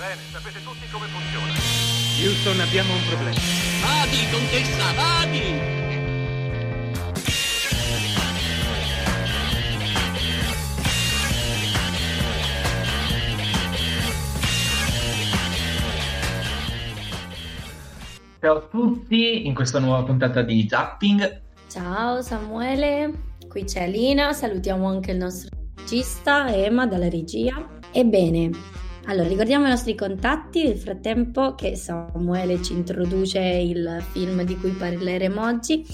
Bene, sapete tutti come funziona. Houston, abbiamo un problema. Vadi, contessa, vadi! Ciao a tutti in questa nuova puntata di Zapping. Ciao Samuele, qui c'è Alina, salutiamo anche il nostro regista Ema dalla regia. Ebbene, allora ricordiamo i nostri contatti nel frattempo che Samuele ci introduce il film di cui parleremo oggi.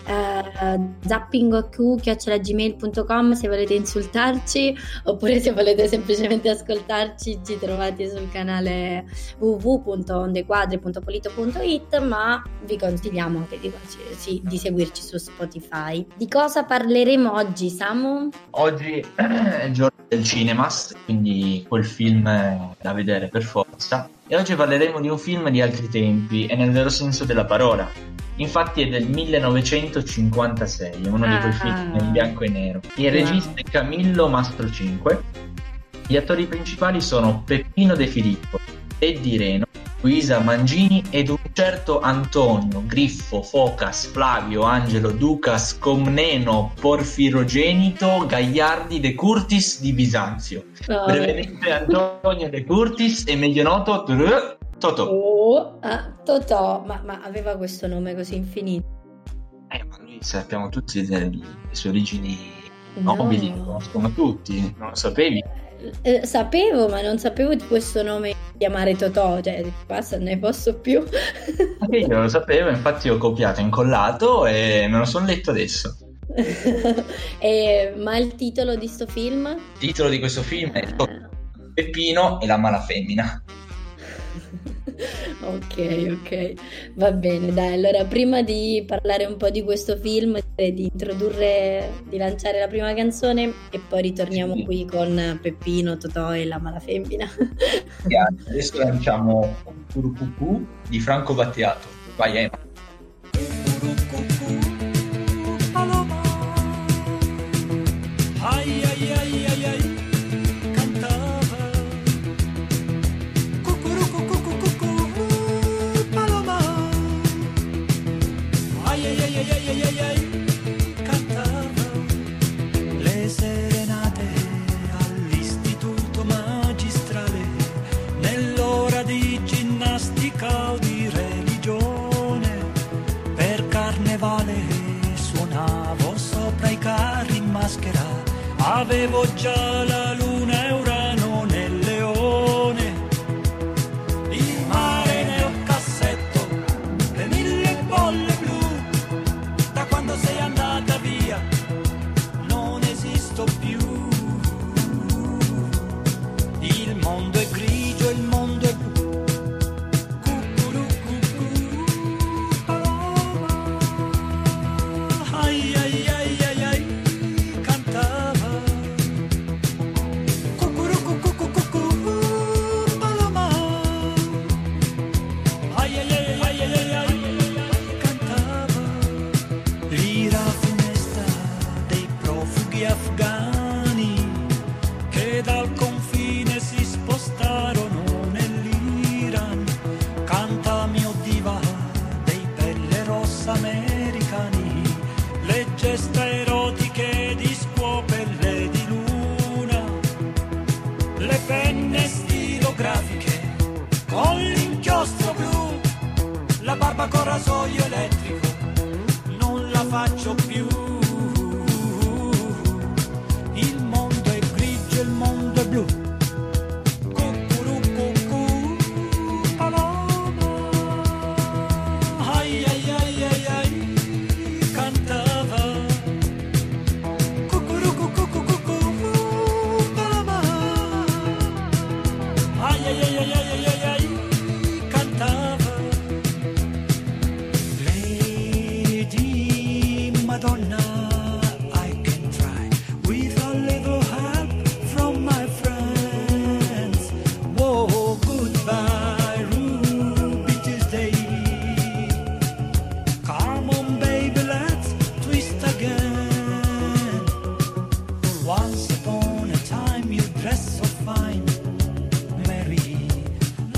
zappingok@gmail.com se volete insultarci, oppure se volete semplicemente ascoltarci ci trovate sul canale www.ondequadre.polito.it, ma vi consigliamo anche di seguirci su Spotify. Di cosa parleremo oggi, Samu? Oggi è il giorno del cinemas, quindi quel film da vedere per forza, e oggi parleremo di un film di altri tempi e nel vero senso della parola. Infatti è del 1956, è uno di quei film in bianco e nero. Il regista è Camillo Mastrocinque. Gli attori principali sono Peppino De Filippo, Eddie Reno, Luisa Mangini ed un certo Antonio Griffo Focas Flavio Angelo Ducas Comneno Porfirogenito Gagliardi De Curtis di Bisanzio. Brevemente Antonio De Curtis è meglio noto Totò. Totò, ma aveva questo nome così infinito. Ma noi sappiamo tutti le sue origini nobili, lo conoscono tutti, non lo sapevi? Sapevo, ma non sapevo di questo nome chiamare Totò, cioè basta, ne posso più. Anche io lo sapevo, infatti ho copiato, incollato e me lo sono letto adesso. Ma il titolo di sto film? Il titolo di questo film è Peppino e la mala femmina. Ok, va bene, dai, allora prima di parlare un po' di questo film, di lanciare la prima canzone e poi ritorniamo qui con Peppino, Totò e la mala femmina. Adesso lanciamo Cucurucucù di Franco Battiato. Vai Emma. Le serenate all'istituto magistrale, nell'ora di ginnastica o di religione, per carnevale suonavo sopra i carri in maschera, avevo già la luna e Urano nel leone, il mare nel cassetto, le 1000 bolle blu. Da quando sei andata via non esisto più. Il mondo è grigio, il mondo è blu. Cucurucucù, paloma. Ai ai ai ai ai, cantava. Cucurucucucucù, paloma. Ai ai ai ai ai ai, cantava. L'ira funesta dei profughi afghani che dal confine si spostarono nell'Iran, canta mio diva dei pelle rossa americani, le gesta erotiche di scuope e di luna, le penne stilografiche con l'inchiostro blu, la barba con rasoio elettrico non la faccio più. Il mondo è grigio, il mondo è blu. Cucurucucù, paloma. Ai ai ai ai ai, cantava. Cucurucucucucù, paloma. Ai ai ai ai ai ai ai, cantava. Lady Madonna, I can try with a little help from my friends. Whoa, goodbye, Ruby Tuesday. Come on, baby, let's twist again. Once upon a time you dressed so fine, Mary,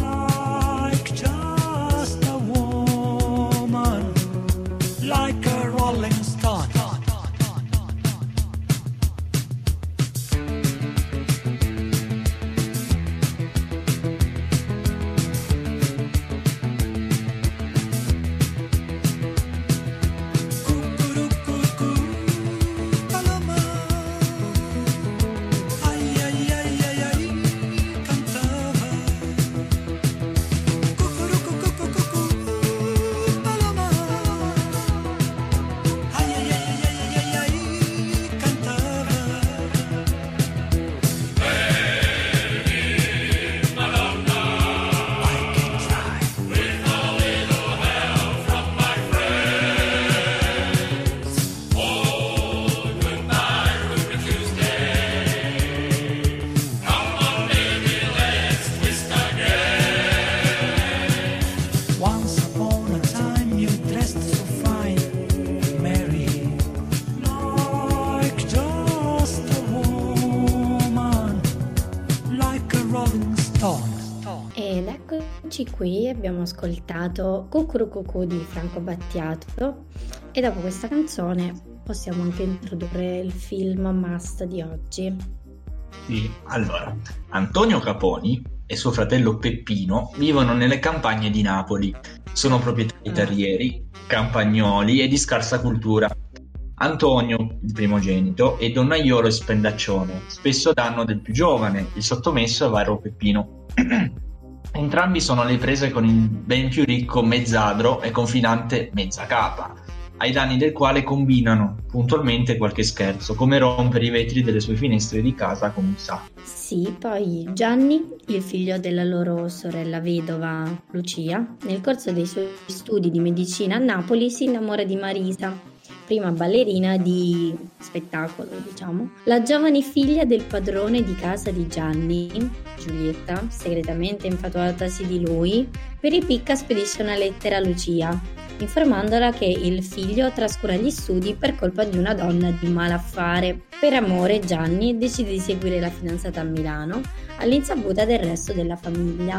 Ed eccoci qui, abbiamo ascoltato Cucurucucù di Franco Battiato e dopo questa canzone possiamo anche introdurre il film must di oggi. Sì, allora, Antonio Caponi e suo fratello Peppino vivono nelle campagne di Napoli. Sono proprietari terrieri, campagnoli e di scarsa cultura. Antonio, il primogenito, è donnaiolo e spendaccione, spesso a danno del più giovane, il sottomesso e avaro Peppino. Entrambi sono alle prese con il ben più ricco Mezzadro e confinante Mezzacapa, ai danni del quale combinano puntualmente qualche scherzo, come rompere i vetri delle sue finestre di casa con un sacco. Sì, poi Gianni, il figlio della loro sorella vedova Lucia, nel corso dei suoi studi di medicina a Napoli si innamora di Marisa, prima ballerina di spettacolo, diciamo. La giovane figlia del padrone di casa di Gianni, Giulietta, segretamente infatuatasi di lui, per ripicca spedisce una lettera a Lucia, informandola che il figlio trascura gli studi per colpa di una donna di malaffare. Per amore Gianni decide di seguire la fidanzata a Milano, all'insaputa del resto della famiglia.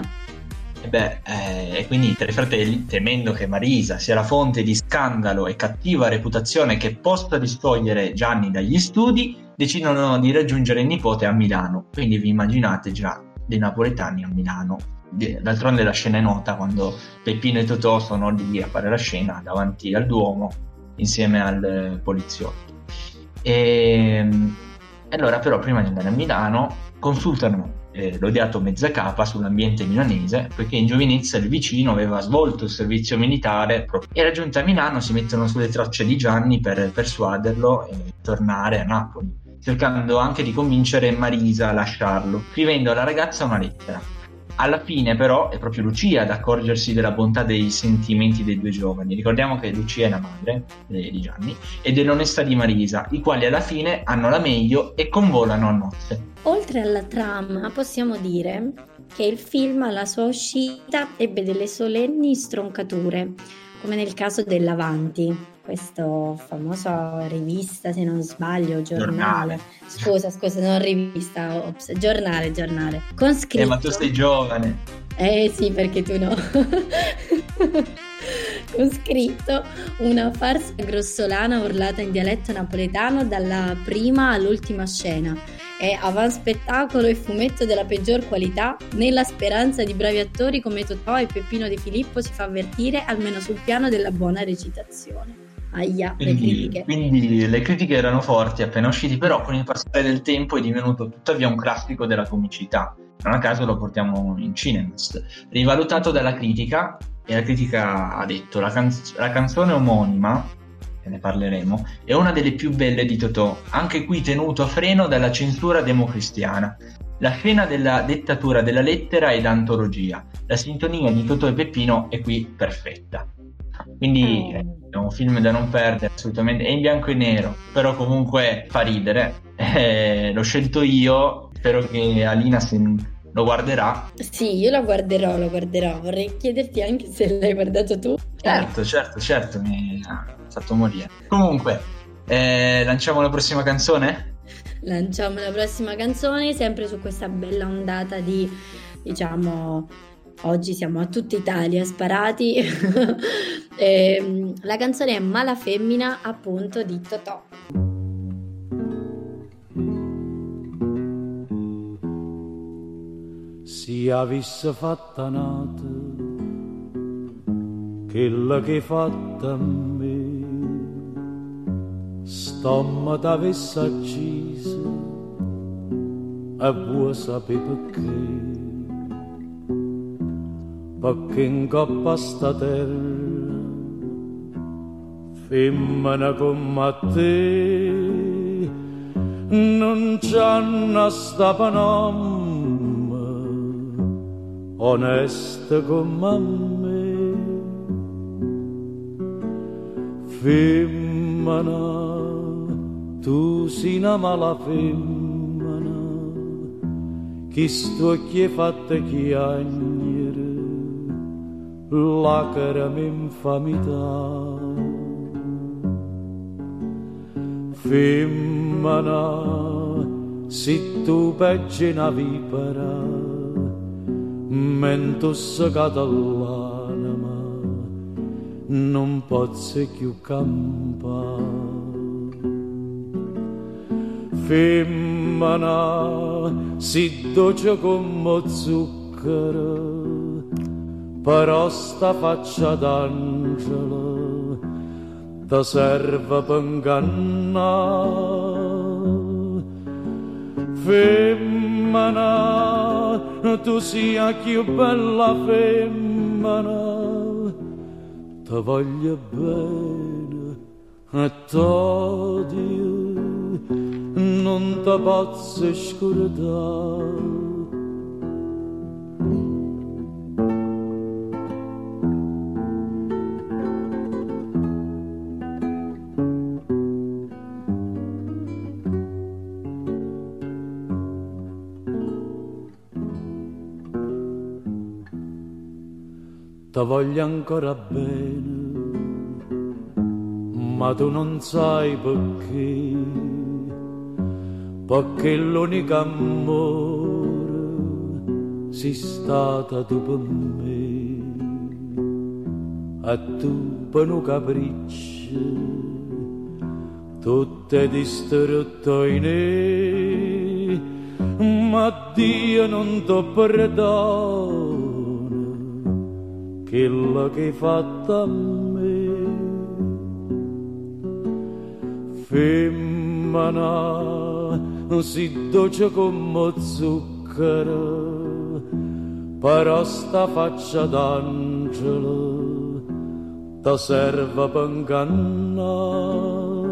E quindi i tre fratelli, temendo che Marisa sia la fonte di scandalo e cattiva reputazione che possa distogliere Gianni dagli studi, decidono di raggiungere il nipote a Milano. Quindi vi immaginate già dei napoletani a Milano. D'altronde la scena è nota, quando Peppino e Totò sono lì a fare la scena davanti al Duomo insieme al poliziotto. E allora però prima di andare a Milano consultano l'odiato Mezzacapa sull'ambiente milanese, poiché in giovinezza il vicino aveva svolto il servizio militare e raggiunta a Milano si mettono sulle tracce di Gianni per persuaderlo e tornare a Napoli, cercando anche di convincere Marisa a lasciarlo, scrivendo alla ragazza una lettera. Alla fine però è proprio Lucia ad accorgersi della bontà dei sentimenti dei due giovani. Ricordiamo che Lucia è la madre di Gianni e dell'onestà di Marisa, i quali alla fine hanno la meglio e convolano a nozze. Oltre alla trama possiamo dire che il film alla sua uscita ebbe delle solenni stroncature, come nel caso dell'Avanti, questo famoso rivista, se non sbaglio, giornale. Scusa, non rivista, giornale. Con scritto... ma tu sei giovane. Sì, perché tu no. Con scritto una farsa grossolana urlata in dialetto napoletano dalla prima all'ultima scena. È avanspettacolo e fumetto della peggior qualità, nella speranza di bravi attori come Totò e Peppino De Filippo si fa avvertire almeno sul piano della buona recitazione. Le critiche. Quindi le critiche erano forti appena usciti, però con il passare del tempo è divenuto tuttavia un classico della comicità. Non a caso lo portiamo in Cinemast. Rivalutato dalla critica, e la critica ha detto la canzone omonima, che ne parleremo, è una delle più belle di Totò, anche qui tenuto a freno dalla censura democristiana. La scena della dettatura della lettera è d'antologia, la sintonia di Totò e Peppino è qui perfetta. Quindi è un film da non perdere assolutamente, è in bianco e nero, però comunque fa ridere. L'ho scelto io, spero che Alina lo guarderà. Sì, io lo guarderò, vorrei chiederti anche se l'hai guardato tu. Certo, mi ha fatto morire. Comunque, lanciamo la prossima canzone? Lanciamo la prossima canzone, sempre su questa bella ondata di, diciamo... Oggi siamo a tutta Italia sparati. La canzone è Mala Femmina, appunto, di Totò. Si avesse fatta nata quella che fatta a me, stomma t'avesse accisa e vuoi sapere perché. Perché in coppa a sta terra femmina come te non c'hanno sta panomma onesta come me. Femmina, tu sei una mala femmina, che sto che fatta chiagnere lacrime infamità. Femmina, se tu peggi una vipera, mento segata all'anima, non posso più campare. Femmina si dolce come zucchero, però sta faccia d'angelo ti serve per ingannare. Femmina, tu sia più bella femmina, ti voglio bene e t'odio, non ti posso scordare. Ti voglio ancora bene, ma tu non sai perché l'unico amore sei stata tu per me, e tu per un capriccio tutte distrutto in me, ma Dio non ti perdona quello che hai fatto a me. Femmina, si dolce come zucchero, però sta faccia d'angelo ti serve per ingannare.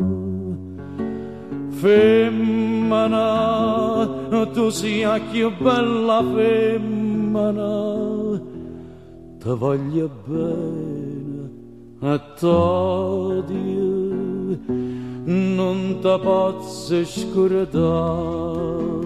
Femmina, tu sia più bella femmina, ti voglio bene e t'odio, non ti posso scordare.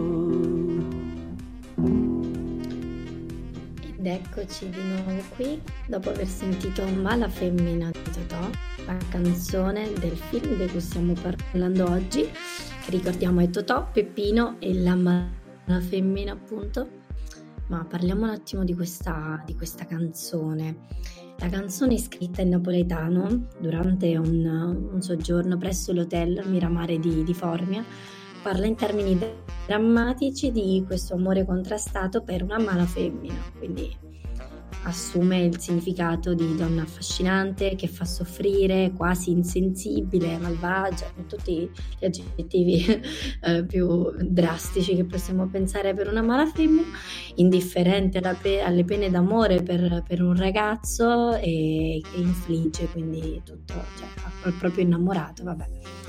Ed eccoci di nuovo qui, dopo aver sentito Mala Femmina di Totò, la canzone del film di cui stiamo parlando oggi, che ricordiamo è Totò, Peppino e la Mala Femmina appunto. Ma parliamo un attimo di questa canzone. La canzone è scritta in napoletano durante un soggiorno presso l'hotel Miramare di Formia. Parla in termini drammatici di questo amore contrastato per una mala femmina, quindi assume il significato di donna affascinante che fa soffrire, quasi insensibile, malvagia, con tutti gli aggettivi più drastici che possiamo pensare per una mala femmina, indifferente alle pene d'amore per un ragazzo e che infligge quindi tutto, cioè al proprio innamorato, vabbè.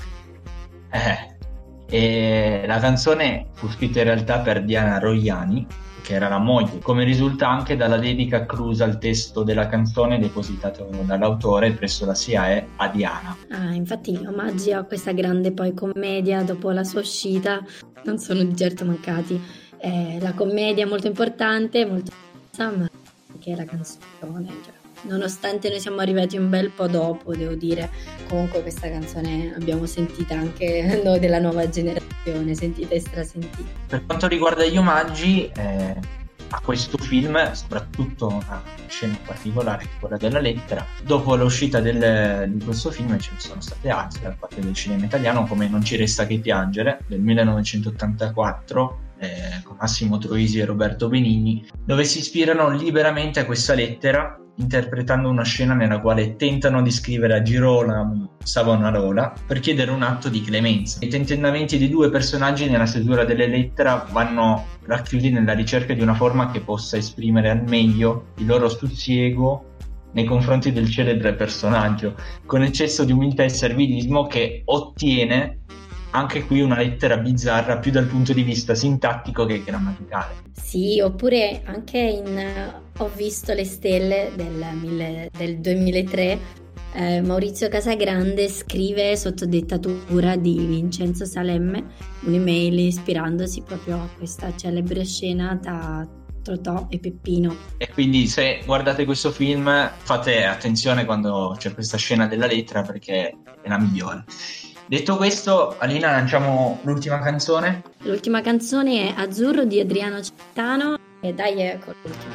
E la canzone fu scritta in realtà per Diana Rogliani, che era la moglie, come risulta anche dalla dedica acclusa al testo della canzone depositato dall'autore presso la SIAE a Diana. Infatti gli omaggi a questa grande poi commedia dopo la sua uscita non sono di certo mancati. La commedia è molto importante, molto ma anche la canzone, cioè, nonostante noi siamo arrivati un bel po' dopo, devo dire, comunque questa canzone l'abbiamo sentita anche noi della nuova generazione, sentita e strasentita. Per quanto riguarda gli omaggi a questo film, soprattutto a una scena particolare, quella della lettera, dopo l'uscita di questo film ce ne sono state altre da parte del cinema italiano, come Non ci resta che piangere del 1984, con Massimo Troisi e Roberto Benigni, dove si ispirano liberamente a questa lettera, interpretando una scena nella quale tentano di scrivere a Girolamo Savonarola per chiedere un atto di clemenza. I tentennamenti dei due personaggi nella stesura delle lettere vanno racchiusi nella ricerca di una forma che possa esprimere al meglio il loro sussiego nei confronti del celebre personaggio, con eccesso di umiltà e servilismo, che ottiene anche qui una lettera bizzarra più dal punto di vista sintattico che grammaticale. Sì, oppure anche Ho visto le stelle del 2003, Maurizio Casagrande scrive sotto dettatura di Vincenzo Salemme un'email ispirandosi proprio a questa celebre scena tra Totò e Peppino. E quindi se guardate questo film fate attenzione quando c'è questa scena della lettera, perché è la migliore. Detto questo, Alina, lanciamo l'ultima canzone. L'ultima canzone è Azzurro di Adriano Celentano, E dai, con l'ultimo.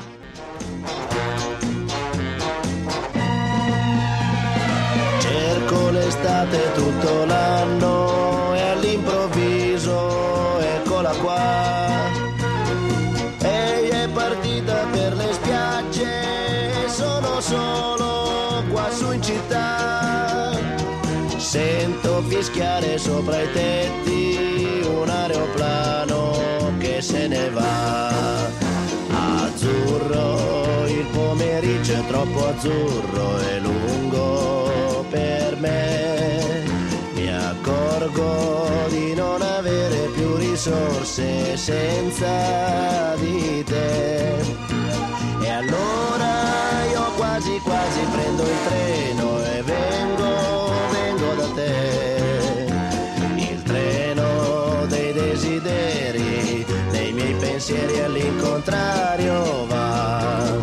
Cerco l'estate tutto l'anno e all'improvviso eccola qua. Ehi, è partita per le spiagge, sono solo qua su in città. Sento fischiare sopra i tetti un aeroplano che se ne va. Azzurro, il pomeriggio è troppo azzurro e lungo per me. Mi accorgo di non avere più risorse senza di te. E allora io quasi quasi prendo il treno e vengo da te. Il treno dei desideri, dei miei pensieri all'incontrario va.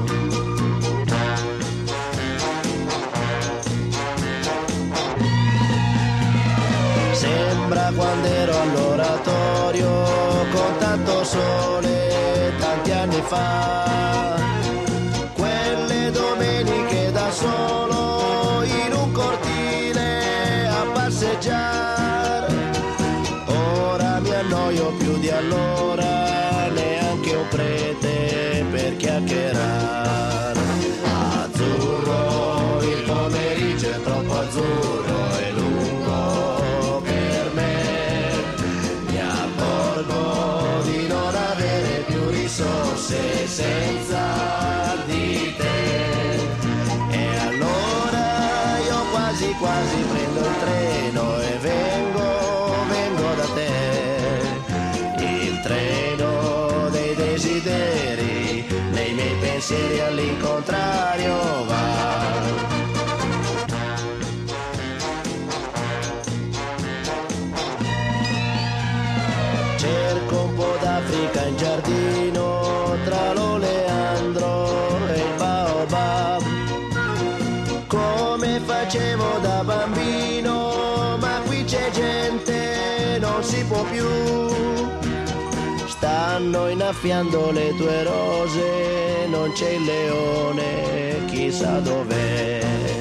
Sembra quando ero all'oratorio con tanto sole tanti anni fa. Quelle domeniche da solo in un cortile a passeggiare. Ora mi annoio più di allora, neanche un prete per chiacchierare. Azzurro, il pomeriggio è troppo azzurro e lungo per me. Mi accorgo di non avere più risorse senza di te. E allora io quasi quasi prendo il treno e vengo da te. Il treno dei desideri, nei miei pensieri all'incontrario va. Cerco un po' d'Africa in giardino tra l'oleandro e il baobab, come facevo da bambino, ma qui c'è gente, non si può più. Stanno innaffiando le tue rose, non c'è il leone, chissà dov'è.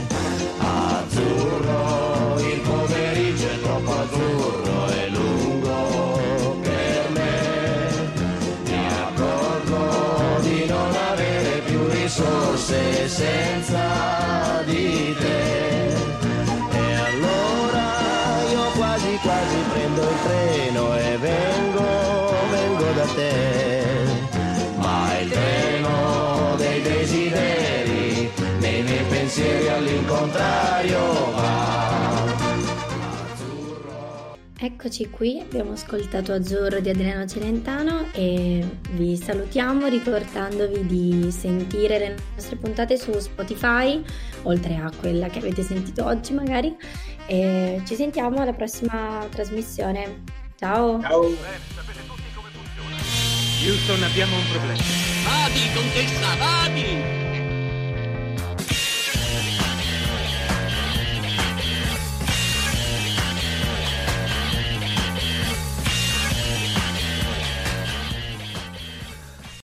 Azzurro, il pomeriggio è troppo azzurro e lungo per me. Mi accorgo di non avere più risorse senza di te. E allora io quasi quasi prendo il treno e vengo da te. Ma il treno dei desideri, nei miei pensieri all'incontrario va. Eccoci qui, abbiamo ascoltato Azzurro di Adriano Celentano e vi salutiamo ricordandovi di sentire le nostre puntate su Spotify, oltre a quella che avete sentito oggi magari, e ci sentiamo alla prossima trasmissione. Ciao! Ciao! Sapete tutti come funziona. Houston, abbiamo un problema. Vadi, contessa, vadi!